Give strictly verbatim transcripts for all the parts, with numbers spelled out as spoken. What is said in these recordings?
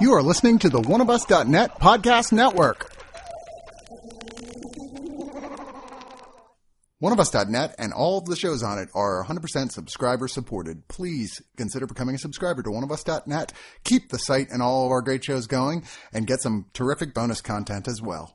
You are listening to the one of us dot net podcast network. one of us dot net and all of the shows on it are one hundred percent subscriber supported. Please consider becoming a subscriber to one of us dot net. Keep the site and all of our great shows going and get some terrific bonus content as well.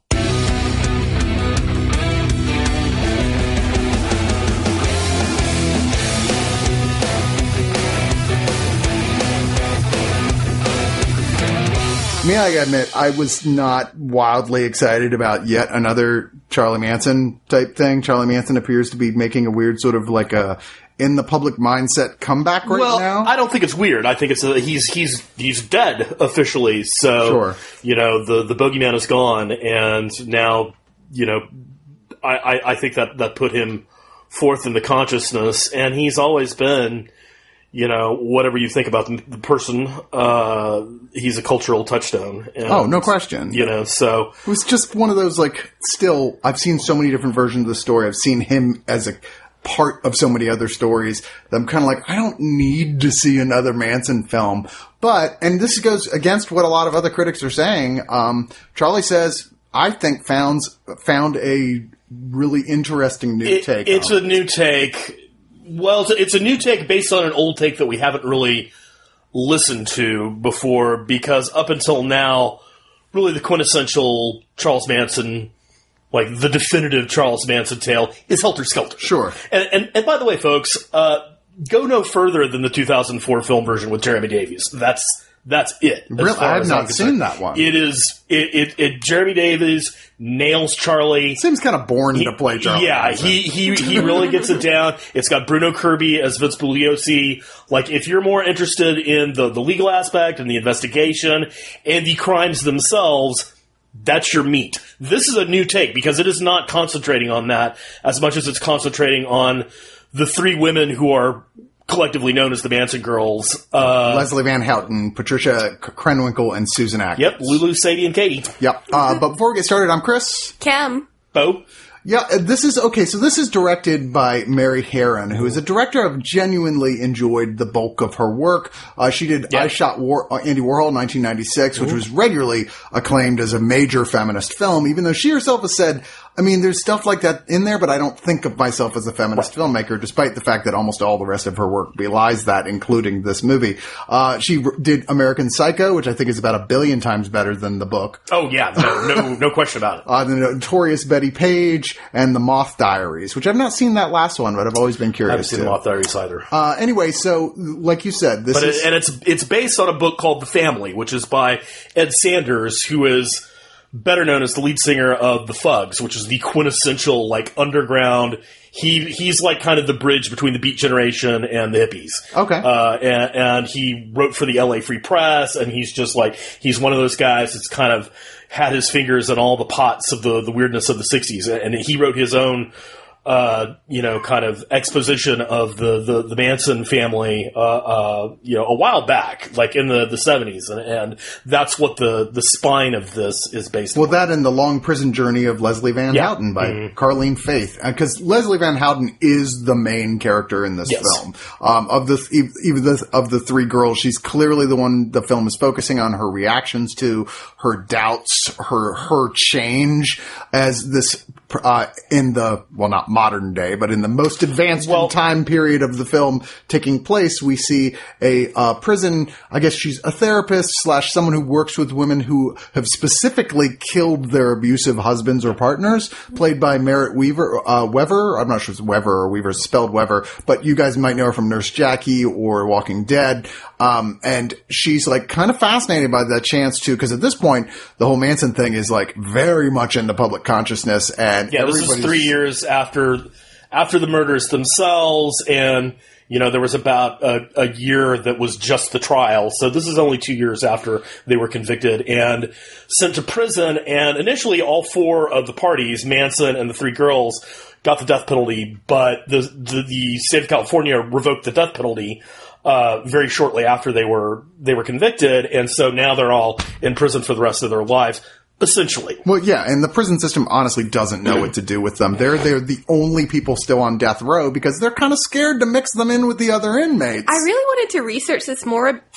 Me, I gotta admit, I was not wildly excited about yet another Charlie Manson type thing. Charlie Manson appears to be making a weird sort of like a in the public mindset comeback right well, now. I don't think it's weird. I think it's a, he's he's he's dead officially. So sure. you know the the bogeyman is gone, and now you know I, I, I think that that put him forth in the consciousness, and he's always been. You know, whatever you think about the, the person, uh, he's a cultural touchstone. And, oh, no question. You know, so... It was just one of those, like, still, I've seen so many different versions of the story. I've seen him as a part of so many other stories that I'm kind of like, I don't need to see another Manson film. But, and this goes against what a lot of other critics are saying, um, Charlie says, I think found, found a really interesting new it, take. It's a new take... Well, it's a, it's a new take based on an old take that we haven't really listened to before, because up until now, really the quintessential Charles Manson, like the definitive Charles Manson tale, is Helter Skelter. Sure. And, and, and by the way, folks, uh, go no further than the two thousand four film version with Jeremy Davies. That's that's it. Really? I have not seen that one. It is it, it, it Jeremy Davies nails Charlie. Seems kind of born he, to play Charlie. Yeah, Manson. he he he really gets it down. It's got Bruno Kirby as Vince Bugliosi. Like, if you're more interested in the, the legal aspect and the investigation and the crimes themselves, that's your meat. This is a new take because it is not concentrating on that as much as it's concentrating on the three women who are collectively known as the Manson Girls. Uh, Leslie Van Houten, Patricia Krenwinkel, and Susan Atkins. Yep, Lulu, Sadie, and Katie. Yep. Uh, but before we get started, I'm Chris. Cam. Bo. Yeah, this is, okay, so this is directed by Mary Harron, who is a director I've genuinely enjoyed the bulk of her work. Uh, she did yeah. I Shot War- uh, Andy Warhol in nineteen ninety-six, which Ooh. was regularly acclaimed as a major feminist film, even though she herself has said, I mean, there's stuff like that in there, but I don't think of myself as a feminist right. filmmaker, despite the fact that almost all the rest of her work belies that, including this movie. Uh, she r- did American Psycho, which I think is about a billion times better than the book. Oh, yeah, no, no, no question about it. Uh, the Notorious Betty Page and The Moth Diaries, which I've not seen that last one, but I've always been curious. I haven't seen to. The Moth Diaries either. Uh, anyway, so, like you said, this but is... It, and it's, it's based on a book called The Family, which is by Ed Sanders, who is... better known as the lead singer of the Fugs, which is the quintessential, like, underground. He he's like kind of the bridge between the Beat Generation and the hippies. Okay. Uh, and, and he wrote for the L A Free Press, and he's just like, he's one of those guys that's kind of had his fingers in all the pots of the, the weirdness of the sixties. And he wrote his own, uh, you know, kind of exposition of the, the, the Manson family, uh, uh, you know, a while back, like in the, the seventies. And, and that's what the, the spine of this is based well, on. Well, that and The Long Prison Journey of Leslie Van yeah. Houten by mm-hmm. Carlene Faith. Because Leslie Van Houten is the main character in this yes. film. Um, of the, even the, of the three girls, she's clearly the one the film is focusing on, her reactions to, her doubts, her, her change as this, uh, in the, well, not modern day, but in the most advanced well, time period of the film taking place, we see a uh, prison, I guess she's a therapist slash someone who works with women who have specifically killed their abusive husbands or partners, played by Merritt Weaver, uh, Weaver. I'm not sure if it's Weaver or Weaver, spelled Weaver, but you guys might know her from Nurse Jackie or Walking Dead. Um, and she's like kind of fascinated by that chance too, because at this point, the whole Manson thing is like very much in the public consciousness. And yeah, this is three years after after the murders themselves, and you know there was about a, a year that was just the trial. So this is only two years after they were convicted and sent to prison. And initially, all four of the parties, Manson and the three girls, got the death penalty, but the the, the state of California revoked the death penalty uh, very shortly after they were they were convicted, and so now they're all in prison for the rest of their lives. Essentially. Well, yeah, and the prison system honestly doesn't know what to do with them. They're they're the only people still on death row because they're kind of scared to mix them in with the other inmates. I really wanted to research this more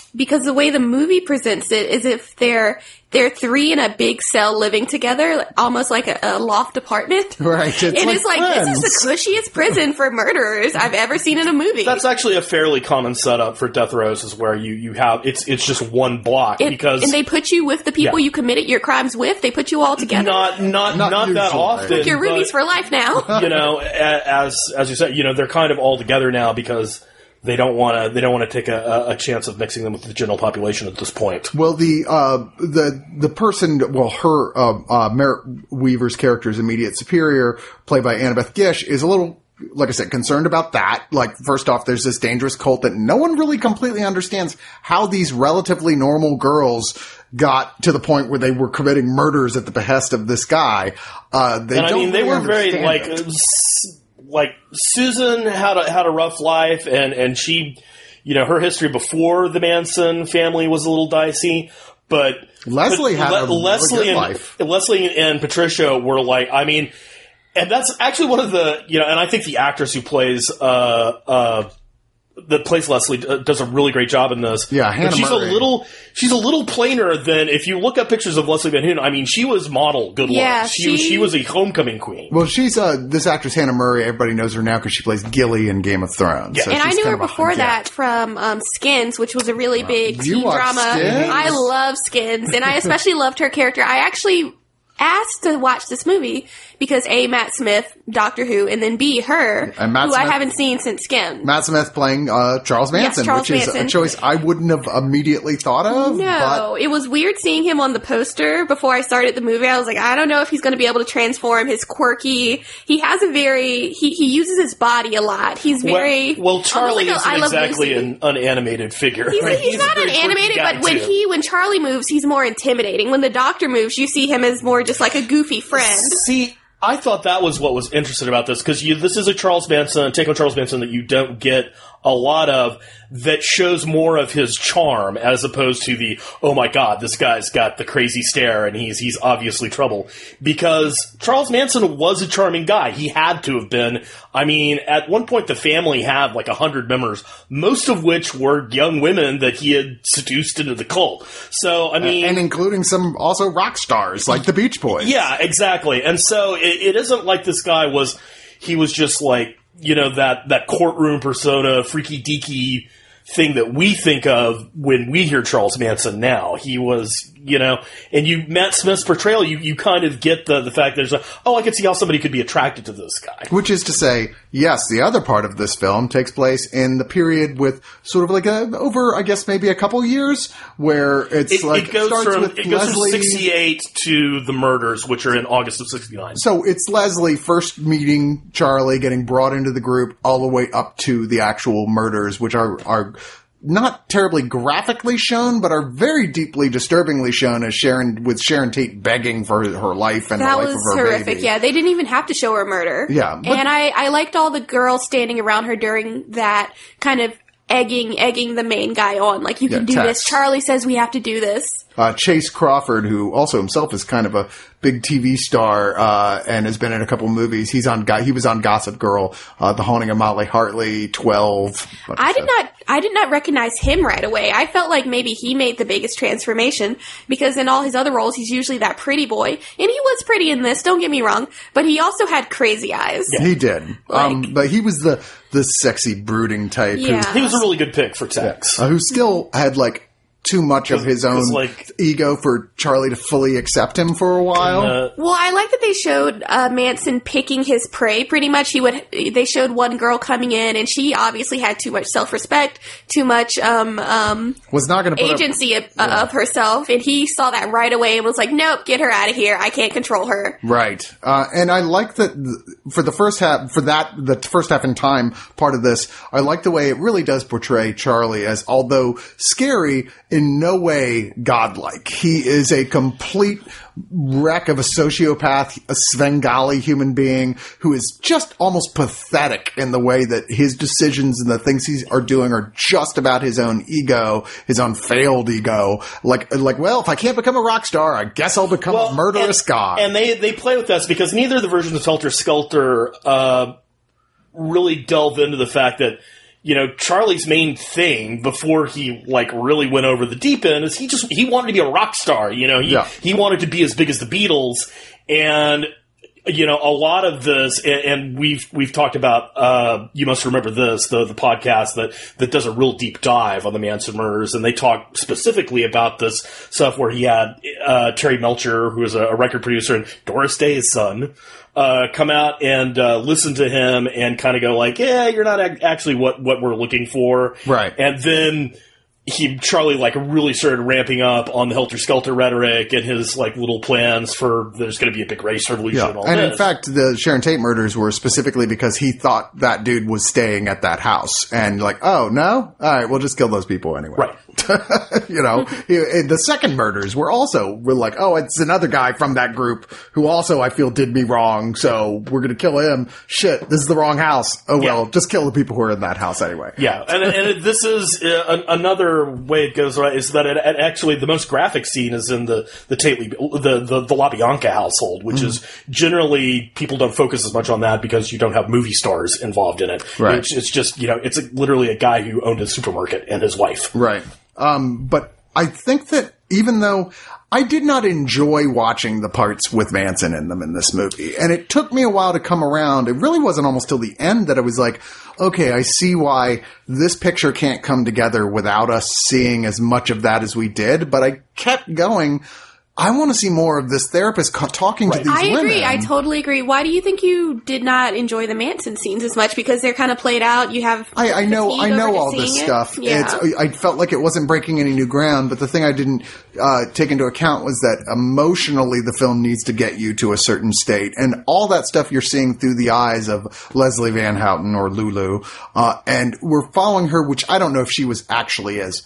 because the way the movie presents it is if they're they're three in a big cell living together, almost like a, a loft apartment. Right. It's and like it's like, Friends. this is the cushiest prison for murderers I've ever seen in a movie. That's actually a fairly common setup for death rows, is where you, you have it's it's just one block It- because and they put you with the people Yeah. you committed your crimes with. They put you all together. not not Not not, that usually. often. Like you're but, roomies for life now. you know, a- as as you said, you know, they're kind of all together now because they don't want to they don't want to take a, a chance of mixing them with the general population at this point. Well, the uh, the the person, well, her uh, uh, Merritt Weaver's character's immediate superior, played by Annabeth Gish, is a little, like I said, concerned about that. Like, first off, there's this dangerous cult that no one really completely understands how these relatively normal girls got to the point where they were committing murders at the behest of this guy. Uh, they And I don't mean, they really were very understand like. it. s- Like Susan had a had a rough life, and, and she, you know, her history before the Manson family was a little dicey. But Leslie but had a really Leslie good and life. Leslie and Patricia were like, I mean, and that's actually one of the, you know, and I think the actress who plays uh uh that plays Leslie uh, does a really great job in this. Yeah, But Hannah she's Murray. a little she's a little plainer than if you look up pictures of Leslie Van Houten. I mean, she was model good Yeah, looks. She, was she- she was a homecoming queen. Well, she's uh, this actress Hannah Murray. Everybody knows her now because she plays Gilly in Game of Thrones. Yeah. So And I she's knew kind her of a- before yeah. that from um, Skins, which was a really big You teen watched drama. Skins? I love Skins, and I especially loved her character. I actually asked to watch this movie because A, Matt Smith, Doctor Who, and then B, her, And Matt who I Smith- haven't seen since Skins. Matt Smith playing uh, Charles Manson, Charles which is Manson. a choice I wouldn't have immediately thought of. No, it was weird seeing him on the poster before I started the movie. I was like, I don't know if he's going to be able to transform. His quirky. He has a very. He, he uses his body a lot. He's very. Well, well Charlie almost like a I isn't Love exactly Lucy. an unanimated figure. He's, right? he's, a not very an quirky animated, guy, but when too. he when Charlie moves, he's more intimidating. When the Doctor moves, you see him as more just like a goofy friend. See, I thought that was what was interesting about this, because this is a Charles Manson, take on Charles Manson that you don't get a lot of, that shows more of his charm as opposed to the, oh my god, this guy's got the crazy stare and he's he's obviously trouble. Because Charles Manson was a charming guy. He had to have been. I mean, at one point the family had like a hundred members, most of which were young women that he had seduced into the cult. So, I mean... and including some also rock stars like the Beach Boys. Yeah, exactly. And so it, it isn't like this guy was, he was just like, you know, that, that courtroom persona, freaky deaky thing that we think of when we hear Charles Manson now. He was, you know, and you, Matt Smith's portrayal, you, you kind of get the, the fact that there's a, oh, I can see how somebody could be attracted to this guy. Which is to say, yes, the other part of this film takes place in the period with sort of like a, over, I guess, maybe a couple years, where it's It, like, it goes starts from, with it goes Leslie. from sixty-eight to the murders, which are in August of sixty-nine. So it's Leslie first meeting Charlie, getting brought into the group, all the way up to the actual murders, which are, are not terribly graphically shown, but are very deeply disturbingly shown as Sharon, with Sharon Tate begging for her life and That the life was of her horrific. baby. Yeah, they didn't even have to show her murder. Yeah, but- and I, I liked all the girls standing around her during that kind of egging egging the main guy on. Like, you Yeah, can do Tex. this. Charlie says we have to do this. Uh, Chase Crawford, who also himself is kind of a big T V star, uh, and has been in a couple movies. He's on, Go- he was on Gossip Girl, uh, The Haunting of Molly Hartley, twelve. I did not I did not recognize him right away. I felt like maybe he made the biggest transformation, because in all his other roles he's usually that pretty boy. And he was pretty in this, don't get me wrong, but he also had crazy eyes. He did. um, Like- but he was the, the sexy brooding type Yeah. who, He was a really good pick for Tex. uh, who still had like too much of his was own like- ego for Charlie to fully accept him for a while. Uh, Well, I like that they showed uh, Manson picking his prey. Pretty much, he would. They showed one girl coming in, and she obviously had too much self-respect, too much um, um, was not going to put up, agency of, uh, of herself, and he saw that right away and was like, "Nope, get her out of here. I can't control her." right. Uh, and I like that th- for the first half, for that, the first half in time part of this, I like the way it really does portray Charlie as, although scary, in no way godlike. He is a complete wreck of a sociopath, a Svengali human being who is just almost pathetic in the way that his decisions and the things he are doing are just about his own ego, his own failed ego. Like, like, well, if I can't become a rock star, I guess I'll become a murderous and, god. And they they play with this because neither of the versions of Helter Skelter uh, really delve into the fact that, you know, Charlie's main thing before he, like, really went over the deep end is he just, he wanted to be a rock star, you know, he, yeah. he wanted to be as big as the Beatles, and, you know, a lot of this, and, and we've, we've talked about, uh, You Must Remember This, the, the podcast that, that does a real deep dive on the Manson murders, and they talk specifically about this stuff where he had, uh, Terry Melcher, who was a, a record producer, and Doris Day's son, Uh, come out and uh, listen to him and kind of go like, yeah, you're not ac- actually what, what we're looking for. Right. And then he, Charlie, like, really started ramping up on the helter-skelter rhetoric and his, like, little plans for there's going to be a big race revolution Yeah. and all And this. in fact, the Sharon Tate murders were specifically because he thought that dude was staying at that house. And like, oh, no? All right, we'll just kill those people anyway. Right. you know, he, the second murders were also, we're like, oh, it's another guy from that group who also I feel did me wrong, so we're going to kill him. Shit, this is the wrong house. Oh, well, Yeah. just kill the people who are in that house anyway. Yeah, and, and it, this is uh, an, another way it goes, right, is that it, it actually the most graphic scene is in the the Tate, the, the, the LaBianca household, which mm. is generally, people don't focus as much on that because you don't have movie stars involved in it. Right. It's, it's just, you know, it's a, literally a guy who owned a supermarket and his wife. Right. Um, but I think that even though I did not enjoy watching the parts with Manson in them in this movie, and it took me a while to come around, it really wasn't almost till the end that I was like, okay, I see why this picture can't come together without us seeing as much of that as we did, but I kept going. I want to see more of this therapist co- talking right. to these I women. agree. I totally agree. Why do you think you did not enjoy the Manson scenes as much? Because they're kind of played out. You have I, I know. I know all this it. stuff. Yeah. It's, I felt like it wasn't breaking any new ground. But the thing I didn't uh, take into account was that emotionally, the film needs to get you to a certain state, and all that stuff you're seeing through the eyes of Leslie Van Houten or Lulu, uh, and we're following her, which I don't know if she was actually as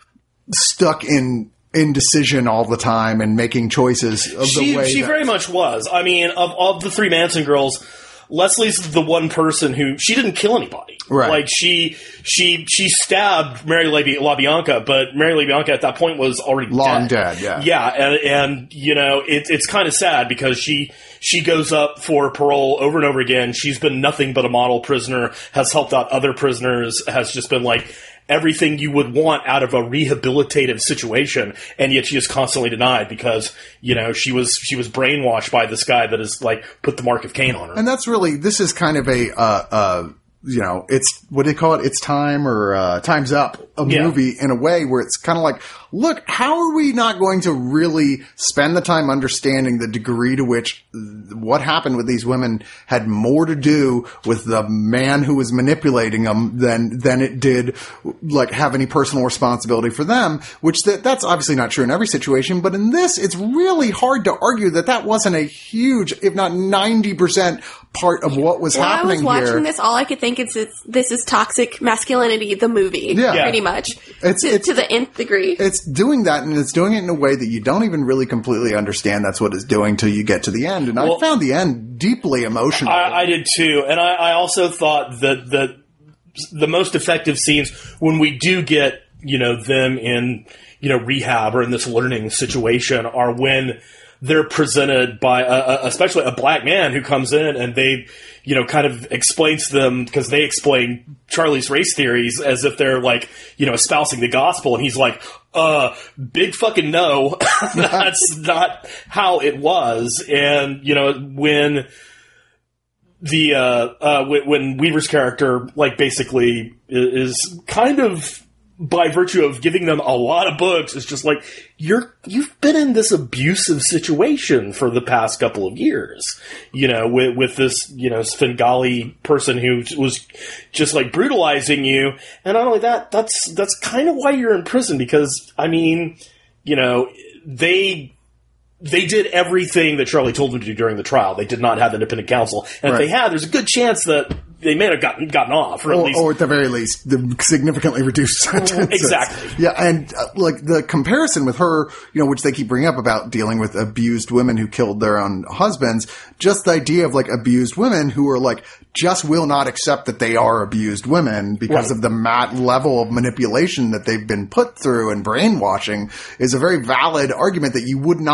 stuck in indecision all the time and making choices of she, the way she that- very much was. I mean, of, of the three Manson girls, Leslie's the one person who she didn't kill anybody. Right. Like she she she stabbed Mary LaBianca, but Mary LaBianca at that point was already long dead. dead. Yeah. Yeah, and and you know it, it's kind of sad because she she goes up for parole over and over again. She's been nothing but a model prisoner. Has helped out other prisoners. Has just been like everything you would want out of a rehabilitative situation, and yet she is constantly denied because, you know, she was she was brainwashed by this guy that has, like, put the mark of Cain on her. And that's really, this is kind of a, uh, uh, you know, it's, what do you call it? It's time or, uh, time's up a Yeah. movie in a way where it's kind of like, look, how are we not going to really spend the time understanding the degree to which what happened with these women had more to do with the man who was manipulating them than, than it did, like, have any personal responsibility for them, which that, that's obviously not true in every situation, but in this, it's really hard to argue that that wasn't a huge, if not ninety percent part of what was when happening I was watching here. this, all I could think is it's, this is Toxic Masculinity, the movie, Yeah. pretty much, It's- to, it's- to the nth degree. It's doing that, and it's doing it in a way that you don't even really completely understand that's what it's doing till you get to the end. And Well, I found the end deeply emotional. I, I did too, and I, I also thought that that the most effective scenes when we do get, you know, them in, you know, rehab or in this learning situation are when they're presented by, a, a, especially a black man who comes in and they, you know, kind of explains to them, because they explain Charlie's race theories as if they're like, you know, espousing the gospel, and he's like, uh, big fucking no, that's not how it was. And, you know, when the, uh, uh, when, when Weaver's character, like, basically is kind of, by virtue of giving them a lot of books, it's just like, you're, you've been in this abusive situation for the past couple of years, you know, with, with this, you know, Svengali person who was just, like, brutalizing you. And not only that, that's, that's kind of why you're in prison, because, I mean, you know, they, they did everything that Charlie told them to do during the trial. They did not have independent counsel. And Right. if they had, there's a good chance that they may have gotten gotten off, or at or, least, or at the very least, the significantly reduced sentences. Exactly. Yeah, and uh, like the comparison with her, you know, which they keep bringing up about dealing with abused women who killed their own husbands, just the idea of like abused women who are like, just will not accept that they are abused women because Right. of the mat level of manipulation that they've been put through and brainwashing is a very valid argument that you would not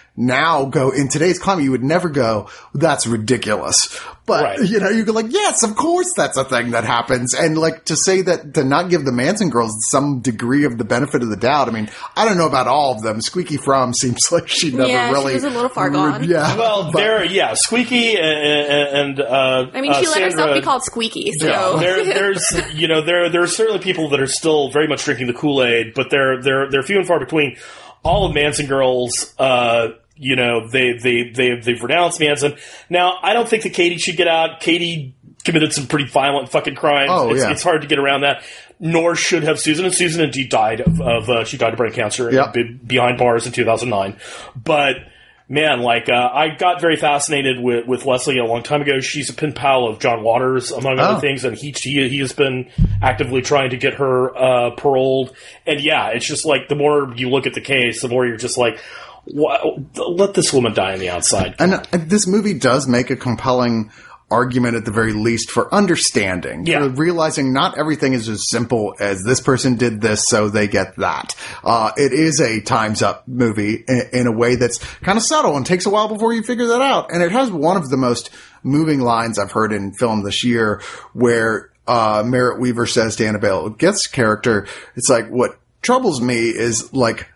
now go, in today's climate, you would never go, that's ridiculous. But, Right. you know, you go like, yes, of course that's a thing that happens. And like to say that, to not give the Manson girls some degree of the benefit of the doubt. I mean, I don't know about all of them. Squeaky Fromm seems like she never Yeah, she really. was a little far gone. Yeah. Well, but- there, yeah, Squeaky and, and uh, I mean, she uh, let herself Sandra- be called Squeaky, so. Yeah, there, there's, you know, there, there are certainly people that are still very much drinking the Kool-Aid, but they're, they're, they're few and far between. All of Manson girls, uh, you know, they, they, they, they've renounced Manson. Now, I don't think that Katie should get out. Katie committed some pretty violent fucking crimes. Oh, it's, yeah. it's hard to get around that. Nor should have Susan. And Susan indeed died of, of uh, she died of brain cancer Yep. be- behind bars in two thousand nine. But, man, like, uh, I got very fascinated with, with Leslie a long time ago. She's a pen pal of John Waters, among Oh. other things, and he, he, he has been actively trying to get her uh, paroled. And, yeah, it's just like, the more you look at the case, the more you're just like, what, let this woman die on the outside. And uh, this movie does make a compelling argument at the very least for understanding, Yeah. for realizing not everything is as simple as this person did this, so they get that. Uh, it is a Time's Up movie in, in a way that's kind of subtle and takes a while before you figure that out. And it has one of the most moving lines I've heard in film this year where uh, Merritt Weaver says to Annabelle Geth's character, it's like, what troubles me is like,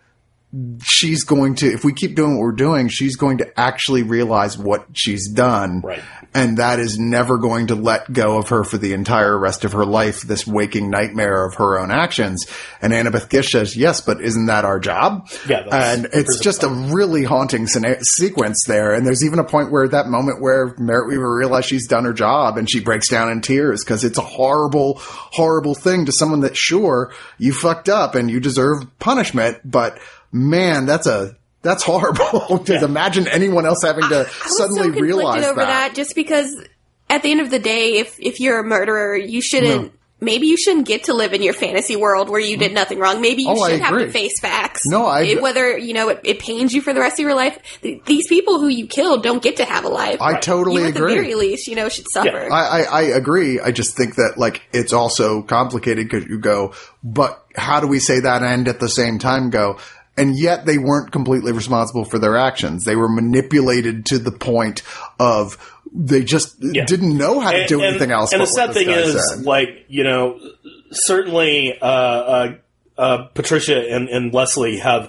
she's going to, if we keep doing what we're doing, she's going to actually realize what she's done. Right. And that is never going to let go of her for the entire rest of her life, this waking nightmare of her own actions. And Annabeth Gish says, yes, but isn't that our job? Yeah, that's and it's just a really haunting sena- sequence there. And there's even a point where that moment where Merritt Weaver realizes she's done her job and she breaks down in tears because it's a horrible, horrible thing to someone that, sure, you fucked up and you deserve punishment, but man, that's a, that's horrible to Yeah. imagine anyone else having to I was suddenly so conflicted realize over that. just because at the end of the day, if if you're a murderer, you shouldn't. No. Maybe you shouldn't get to live in your fantasy world where you did nothing wrong. Maybe you Oh, I should have agree. to face facts. No, I It- agree. whether you know it, it pains you for the rest of your life. Th- These people who you killed don't get to have a life. I totally you, at agree. the very least, you know, should suffer. I, I, I agree. I just think that like it's also complicated because you go, but how do we say that and at the same time go? And yet they weren't completely responsible for their actions. They were manipulated to the point of they just Yeah. didn't know how to And- do and- anything else. And but the sad what this thing guy is, said. like, you know, certainly uh, uh, uh, Patricia and, and Leslie have,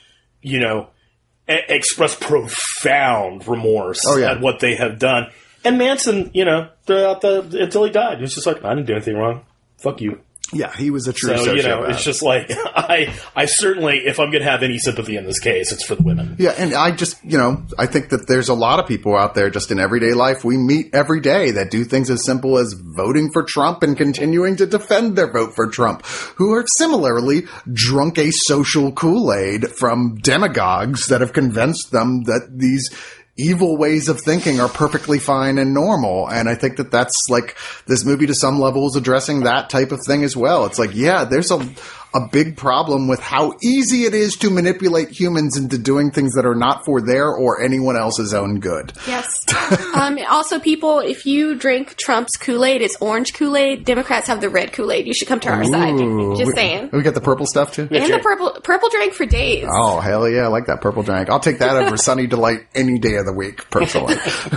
you know, e- expressed profound remorse Oh, yeah. at what they have done. And Manson, you know, throughout the until he died, he was just like, I didn't do anything wrong. Fuck you. yeah, he was a true So, sociopath. you know, it's just like, I, I certainly, if I'm going to have any sympathy in this case, it's for the women. Yeah, and I just, you know, I think that there's a lot of people out there just in everyday life we meet every day that do things as simple as voting for Trump and continuing to defend their vote for Trump, who are similarly drunk a social Kool-Aid from demagogues that have convinced them that these evil ways of thinking are perfectly fine and normal. And I think that that's like, this movie to some level is addressing that type of thing as well. It's like, yeah, there's a, a big problem with how easy it is to manipulate humans into doing things that are not for their or anyone else's own good. Yes. um, also, people, if you drink Trump's Kool-Aid, it's orange Kool-Aid. Democrats have the red Kool-Aid. You should come to our side. Ooh. Just we, saying. We got the purple stuff too? And sure. the purple purple drink for days. Oh, hell yeah. I like that purple drink. I'll take that over Sunny Delight any day of the week, personally.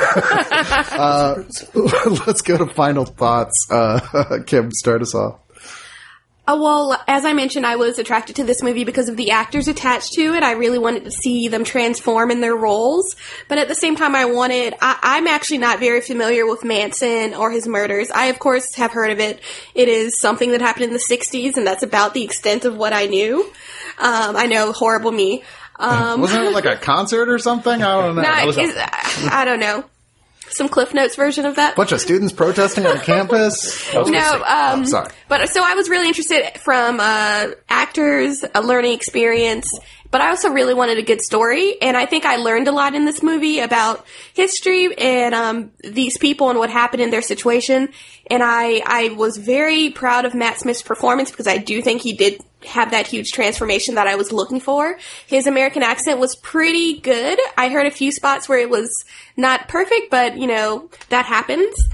uh, let's go to final thoughts. Uh, Kim, start us off. Uh, well, as I mentioned, I was attracted to this movie because of the actors attached to it. I really wanted to see them transform in their roles. But at the same time, I wanted, I, I'm actually not very familiar with Manson or his murders. I, of course, have heard of it. It is something that happened in the sixties, and that's about the extent of what I knew. Um, I know, horrible me. Um, Wasn't it like a concert or something? I don't know. not, was is, I don't know. Some Cliff Notes version of that. Bunch of students protesting on campus. I was gonna No, say, um, Oh, sorry. but so I was really interested from uh, actors, a learning experience, but I also really wanted a good story, and I think I learned a lot in this movie about history and um, these people and what happened in their situation. And I, I was very proud of Matt Smith's performance because I do think he did have that huge transformation that I was looking for. His American accent was pretty good. I heard a few spots where it was not perfect, but, you know, that happens.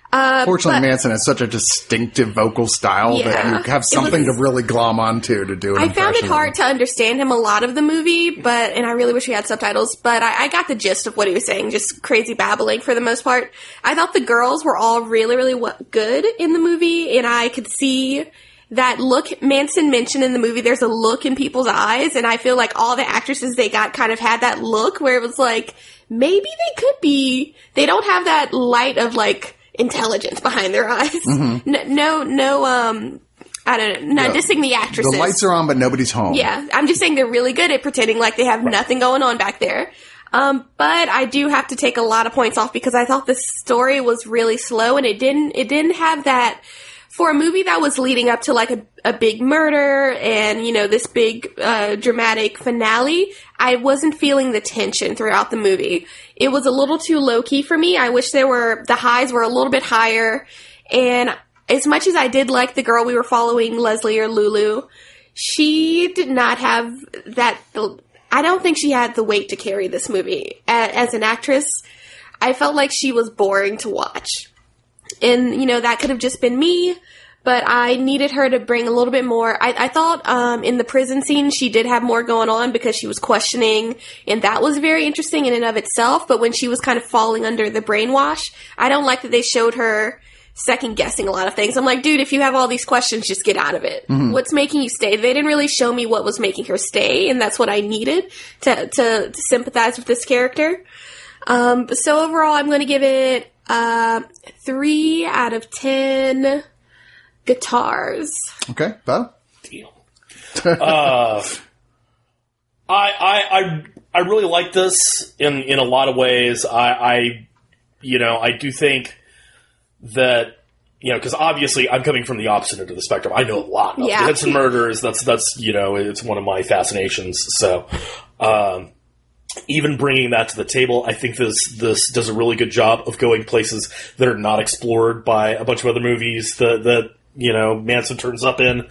Uh, Fortunately, but- Manson has such a distinctive vocal style Yeah. that you have something was- to really glom onto to do an I found it impression of hard him. to understand him a lot of the movie, but and I really wish we had subtitles. But I, I got the gist of what he was saying, just crazy babbling for the most part. I thought the girls were all really, really w- good in the movie, and I could see that look Manson mentioned in the movie. There's a look in people's eyes, and I feel like all the actresses they got kind of had that look where it was like maybe they could be. They don't have that light of like intelligence behind their eyes. Mm-hmm. No, no, no. Um, I don't know. Not Yeah. dissing the actresses. The lights are on, but nobody's home. Yeah, I'm just saying they're really good at pretending like they have nothing going on back there. Um, but I do have to take a lot of points off because I thought the story was really slow and it didn't, it didn't have that, for a movie that was leading up to like a, a big murder and, you know, this big, uh, dramatic finale, I wasn't feeling the tension throughout the movie. It was a little too low key for me. I wish there were, the highs were a little bit higher. And as much as I did like the girl we were following, Leslie or Lulu, she did not have that, I don't think she had the weight to carry this movie. As an actress, I felt like she was boring to watch. And, you know, that could have just been me, but I needed her to bring a little bit more. I, I thought um, in the prison scene she did have more going on because she was questioning, and that was very interesting in and of itself, but when she was kind of falling under the brainwash, I don't like that they showed her second-guessing a lot of things. I'm like, dude, if you have all these questions, just get out of it. Mm-hmm. What's making you stay? They didn't really show me what was making her stay, and that's what I needed to, to, to sympathize with this character. Um, so overall, I'm going to give it uh, three out of ten guitars. Okay, Bo? Deal. uh, I, I, I, I really like this in, in a lot of ways. I, I, you know, I do think that, you know, because obviously I'm coming from the opposite end of the spectrum. I know a lot about Yeah. Manson murders. That's, that's, you know, it's one of my fascinations. So, um, even bringing that to the table, I think this this does a really good job of going places that are not explored by a bunch of other movies that, that you know, Manson turns up in.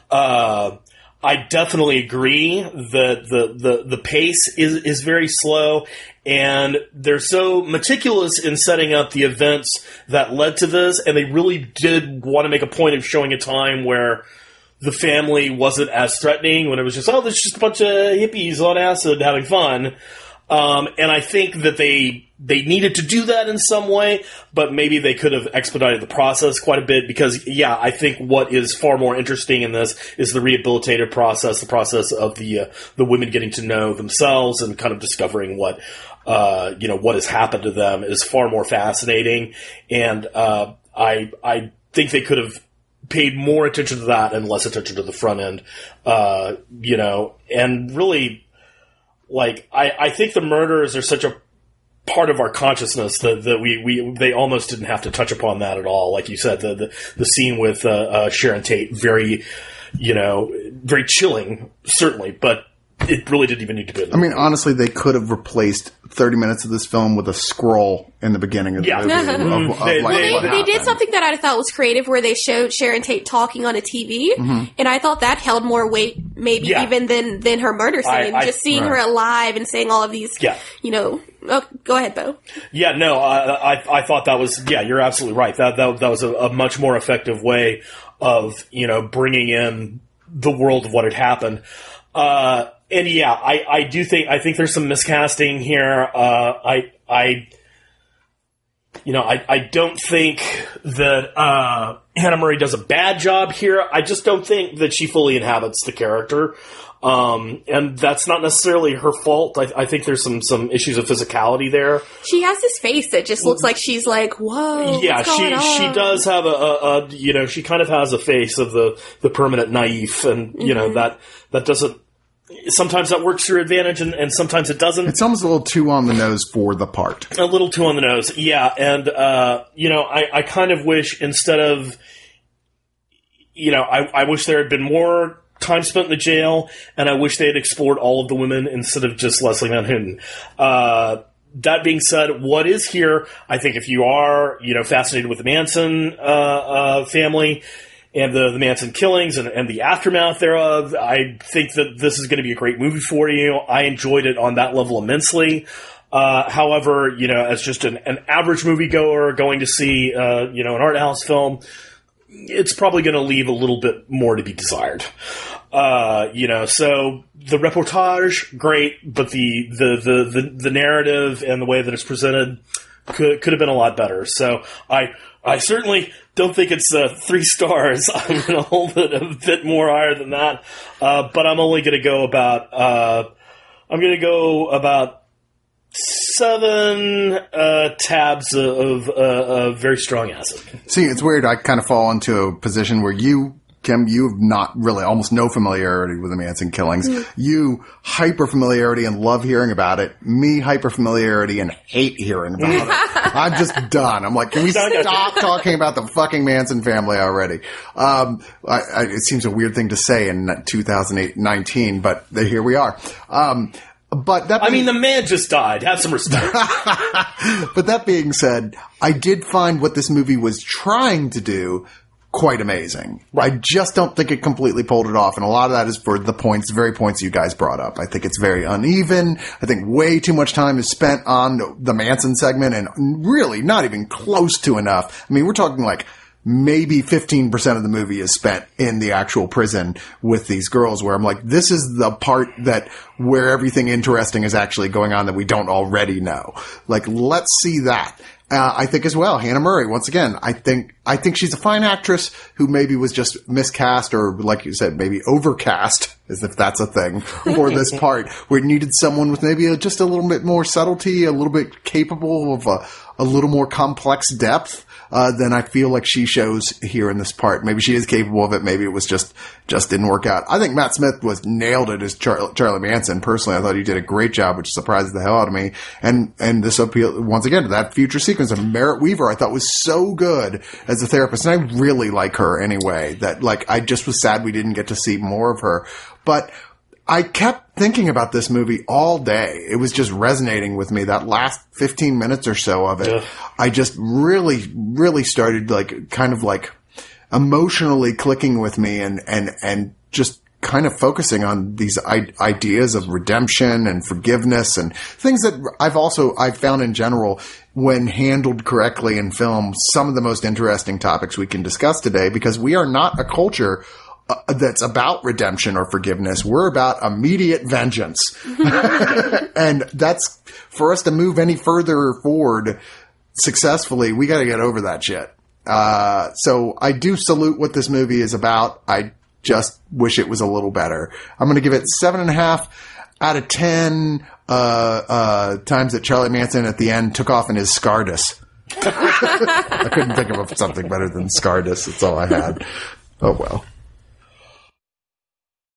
Uh, I definitely agree that the, the, the pace is, is very slow, and they're so meticulous in setting up the events that led to this, and they really did want to make a point of showing a time where the family wasn't as threatening, when it was just, oh, there's just a bunch of hippies on acid having fun. Um, and I think that they they needed to do that in some way, but maybe they could have expedited the process quite a bit because, yeah, I think what is far more interesting in this is the rehabilitative process, the process of the uh, the women getting to know themselves and kind of discovering what, uh, you know, what has happened to them is far more fascinating. And uh, I I think they could have paid more attention to that and less attention to the front end, uh, you know, and really, like, I, I think the murders are such a part of our consciousness that, that we, we, they almost didn't have to touch upon that at all. Like you said, the, the, the scene with, uh, uh, Sharon Tate, very, you know, very chilling, certainly, but it really didn't even need to be in the I mean, movie. honestly, they could have replaced thirty minutes of this film with a scroll in the beginning of the Yeah. movie. of, of, They- like, they- what They, they did happened. something that I thought was creative where they showed Sharon Tate talking on a T V, and I thought that held more weight maybe Yeah. even than, than her murder scene. I- I- Just seeing her right. alive and saying all of these, Yeah. you know, oh, go ahead, Bo. Yeah, no, I, I I thought that was, yeah, you're absolutely right. That that, that was a, a much more effective way of, you know, bringing in the world of what had happened. Uh, and yeah, I, I do think, I think there's some miscasting here. Uh, I, I, you know, I, I don't think that, uh, Hannah Murray does a bad job here. I just don't think that she fully inhabits the character. Um, and that's not necessarily her fault. I, I think there's some, some issues of physicality there. She has this face that just looks like she's like, whoa, Yeah, what's she going on? she does have a, a, a you know, she kind of has a face of the, the permanent naif, and you know that that doesn't. Sometimes that works to your advantage, and, and sometimes it doesn't. It's almost a little too on the nose for the part. A little too on the nose, yeah. And uh, you know, I, I kind of wish instead of, you know, I, I wish there had been more time spent in the jail, and I wish they had explored all of the women instead of just Leslie Van Houten. Uh, that being said, what is here, I think if you are, you know, fascinated with the Manson uh, uh, family and the, the Manson killings and, and the aftermath thereof, I think that this is going to be a great movie for you. I enjoyed it on that level immensely. Uh, however, you know, as just an, an average moviegoer going to see, uh, you know, an art house film, it's probably going to leave a little bit more to be desired. Uh, you know, so the reportage, great, but the, the, the, the, the narrative and the way that it's presented could, could have been a lot better. So I, I certainly don't think it's uh, three stars. I'm going to hold it a bit more higher than that. Uh, but I'm only going to go about, uh, I'm going to go about seven uh, tabs of, uh, of very strong acid. See, it's weird. I kind of fall into a position where you, Kim, you have not really, almost no familiarity with the Manson killings. Mm. You, hyper familiarity and love hearing about it. Me, hyper familiarity and hate hearing about it. I'm just done. I'm like, can we stop talking about the fucking Manson family already? Um, I, I, it seems a weird thing to say in two thousand nineteen, but here we are. Um, But that being, I mean, the man just died. Have some respect. But that being said, I did find what this movie was trying to do quite amazing. Right. I just don't think it completely pulled it off. And a lot of that is for the points, the very points you guys brought up. I think it's very uneven. I think way too much time is spent on the Manson segment and really not even close to enough. I mean, we're talking like maybe fifteen percent of the movie is spent in the actual prison with these girls, where I'm like, this is the part that where everything interesting is actually going on that we don't already know. Like, let's see that. Uh, I think as well, Hannah Murray, once again, I think, I think she's a fine actress who maybe was just miscast or, like you said, maybe overcast, as if that's a thing, for this part, where it needed someone with maybe a, just a little bit more subtlety, a little bit capable of a, a little more complex depth. Uh, than I feel like she shows here in this part. Maybe she is capable of it. Maybe it was just, just didn't work out. I think Matt Smith was nailed it as Char- Charlie Manson. Personally, I thought he did a great job, which surprised the hell out of me. And, and this appeal, once again, to that future sequence of Merritt Weaver, I thought was so good as a therapist. And I really like her anyway, that like, I just was sad we didn't get to see more of her. But I kept thinking about this movie all day. It was just resonating with me. That last fifteen minutes or so of it, yeah. I just really, really started like kind of like emotionally clicking with me and, and, and just kind of focusing on these I- ideas of redemption and forgiveness and things that I've also, I've found in general, when handled correctly in film, some of the most interesting topics we can discuss today, because we are not a culture Uh, that's about redemption or forgiveness. We're about immediate vengeance. And that's, for us to move any further forward successfully, we gotta get over that shit. Uh, so I do salute what this movie is about. I just wish it was a little better. I'm gonna give it seven and a half out of ten, uh, uh, times that Charlie Manson at the end took off in his Scardus. I couldn't think of something better than Scardus. That's all I had. Oh well.